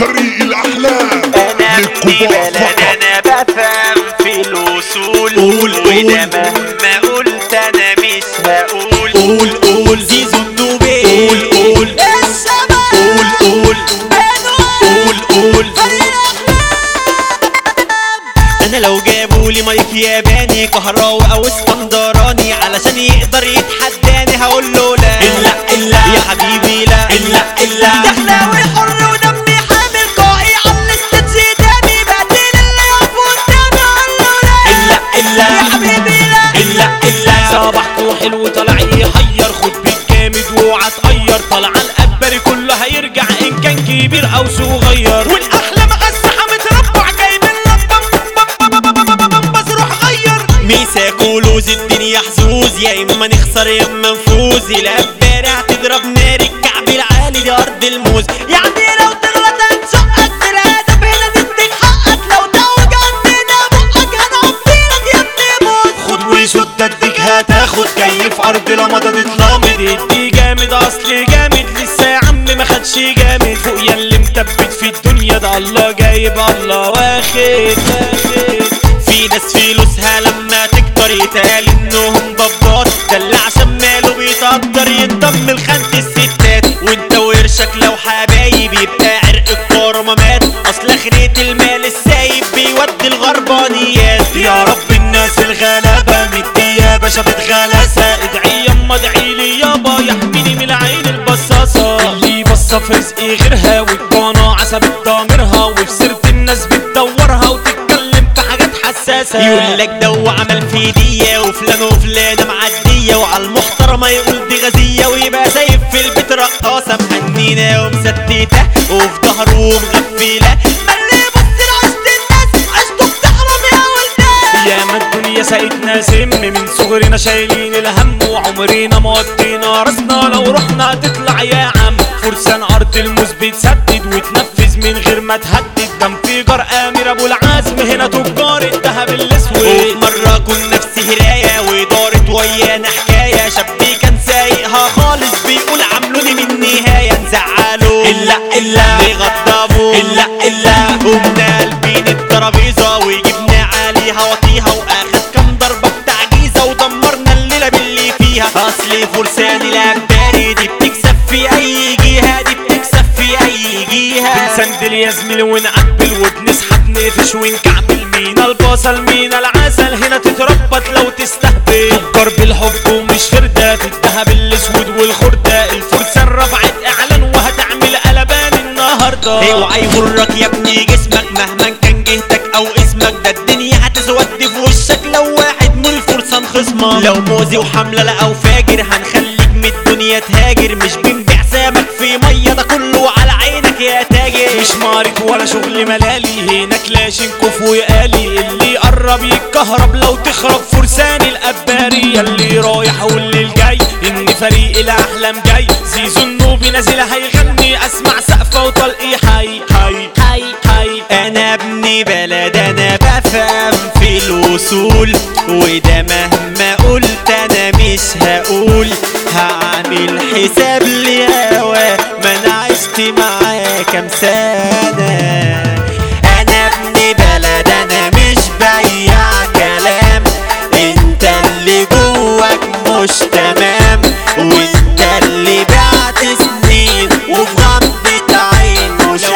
طريق الاحلام انا ابني بلد انا بفهم في الاصول وده مهما قلت انا مش هقول قول زيزو النوبي قول الشباب قول انا لو جابولي مايك ياباني كهراوي او اسكندراني علشان يقدر يتحداني هقول له لا الا يا حبيبي لا الا دخلاوي حر ودمي حامل قائي على الاستاذ دامي بقتل اللي يقف قدامي اقول له الا يا حبيبي الا صباحكوا حلو طالع يحير خد بالجامد واوعى تقير طالع القبري كله هيرجع ان كان كبير او صغير والاحلام غسحه متربع جايب بس روح غير ميساكو لوز الدنيا حظوظ يا اما نخسر يا اما نفوز القباري هتضرب نار الكعب العالي دي ارض الموز يعني لو تغلط هنشقك بالادب هنا نديك حقك لو توج عندنا بقك هنعطيلك يا ابني موت خد وشد اديك هتاخد جاي في ارض لمضة تتلامض ادي جامد اصل جامد لسه يا عم ما خدش جامد فوق يا اللي مثبت في الدنيا ده الله جايب الله واخد في ناس فلوسها لما تكتر يتقال انهم ضباط ده اللي عشان ماله بيتقدر ينضم لخانة الستات وانت وقرشك لو حبايب يبقى عرق الكرمامات اصل اخرة المال السايب بيودي الغربانيات يا رب الناس الغلابة مدية شافت غلاسة ادعي يما ادعي لي يابا يحميني من العين البصاصة اللي بصة في رزقي غيرها والقناعة سابت ضامرها وفي سيرة الناس بتدورها وتتكلم في حاجات حساسة يقولك دو عمل في دية وفلان وفلانة معدية وعلى المحترمة يقول دي غزية ويبقى سايب في البيت رقاصة مهنينة ومستتة وفي ظهره ومغفلة اللي بص لعشت الناس عشتوا بتحرم يا ولدان يا ما الدنيا ساقتنا سم من صغرنا شايلين الهم وعمرنا ما وطينا راسنا لو رحنا تطلع يا عم فرسان ارض الموز بتسدد وتنفذ من غير ما تهدد ده انفجار امير ابو العزم هنا تجار الذهب الاسود مرة كنا في سهراية ودارت ويانا حكاية شاب كان سايقها خالص بيقول عاملوني من نهاية نزعله الا بيغضبوا الا قمنا قلبين الترابيزة وجبنا عليها وطيها واخد كام ضربة بتعجيزة ودمرنا الليلة باللي فيها اصل فرسان العباري دي بتكسب في اي جهة دي بتكسب في اي جهة بنسندل يا زميلي ونعبل وبنسحب نقفش ونكعبل مينا البصل مينا العسل هنا تتربط لو تستهبل تجار بالحب ومش فردة في الذهب الاسود والخردة الفرسان رفعت اعلان وهتعمل قلبان النهاردة اوعى يغرك يا ابني جسمك مهما كان جهتك او اسمك ده الدنيا هتسود في وشك لو واحد من الفرسان خصمك لو موزي وحملة لا او فاجر هنخليك من الدنيا تهاجر مش بنبيع سمك في مية ده كله على عينك يا تاجر مش مارك ولا شغل ملالي هناك لا شنكوف ويقالي اللي يقرب يتكهرب لو تخرب فرسان القباري اللي رايح واللي جاي ان فريق الاحلام جاي زيزو النوبي نازل هيغني اسمع سقفه وطلقي حي انا ابني بلد انا بفهم في الاصول وده مهما قلت انا مش هقول هعمل حساب لهوا ما انا عشت معاه كام سنة انا ابني بلد انا مش بياع كلام انت اللي جواك مش تمام وانت اللي بعت سنين وفي غمضة عين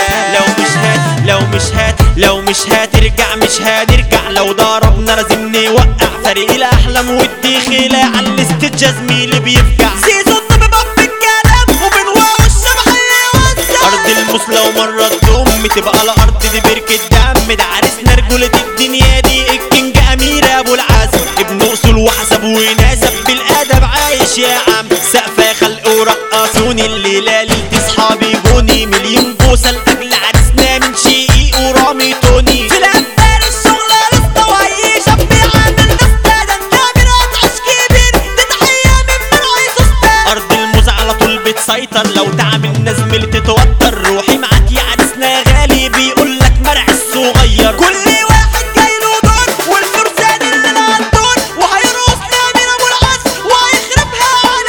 لو مش هترجع مش هنرجع لو ضربنا لازم نوقع فريق الاحلام والدخيلة على الاستجاز زميلي بيفجع زيزو النوبي باب الكلام وبنواع الشبح اللي يوزع ارض الموس لو مرة تضم تبقى الارض دي بركة دم ده عريسنا رجولة الدنيا دي الكينج امير ابو العزم ابن اصول وحسب وناسب بالادب عايش يا عم سقفة خلق ورقصوني الليلة ليلة اصحابي جوني مليون بوسة لاجل عريسنا من شقيق ورامي توني في العبار الشغل لسه وعي شاب عامل نستا ده النابر هتعيش كبير دي تحية من رئيس استاذ ارض الموز على طول بتسيطر لو تعمل نزمل تتوتر روحي معاك يا عريسنا غالي بيقولك مرع الصغير كل واحد جايله دور والفرسان اللي العالدور وهيرقص نامر ابو العز وهيخربها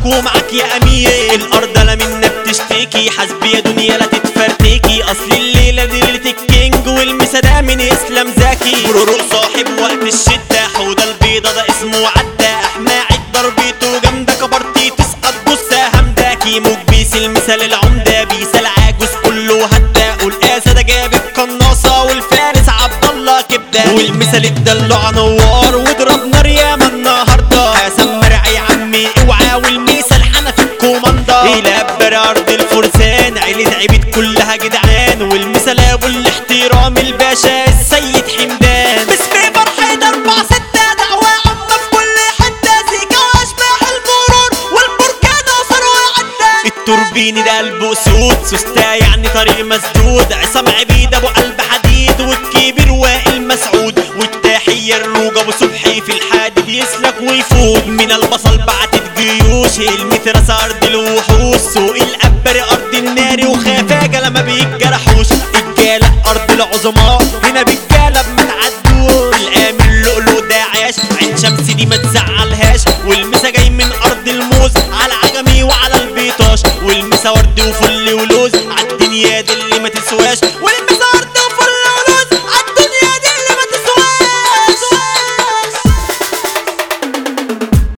ظهرك ومعك يا امير. الارض لا منا بتشتكي، حسبي يا دنيا لا تتفرتكي، اصل الليله دي ليله الكينج والمسا ده من اسلام زكي. برورو صاحب وقت الشده، حوده البيضه ده اسمه عدى، احماعك ضربته جامده كبرتي تسقط جثه همداكي. مكبيس المثال العمده، بيس العاجوز كله هدى، والقاسه ده جاب القناصه والفارس عبد الله كبده. والمثال الدلع نوار واضرب نار ياما النهارده، حسن مرعي عمي اوعى والمثال حنفي الكوماندا. الى بر ارض الفرسان عيلة عبيد كلها جدعان، والمثال ابو الاحترام الباشا السيد حمدان. باسم فرحة 4-6 دعوة عامة في كل حتة، سيكا واشباح المرور والبركان وصر وعدة. التوربيني ده قلبه اسود، سوستا يعني طريق مسدود، عصام عبيد ابو قلب حديد، والكبير وائل مسعود، والتحية الروج ابو صبحي في الحديد يسلك ويفوت. من البصل بعتت جيوش، المترس ارض الوحوش، سوق الابر ارض النار، وخفاجة لما بيتجرحوش. الجالة ارض العظماء، هنا بالجالة ما تعدوش. الامن اللؤلؤ ده عاش، عين شمس دي ما تزعلهاش، والمسا جاي من ارض الموز على عجمي وعلى البيطاش، والمسا ورد وفل ولوز عالدنيا دي اللي ما تسواش.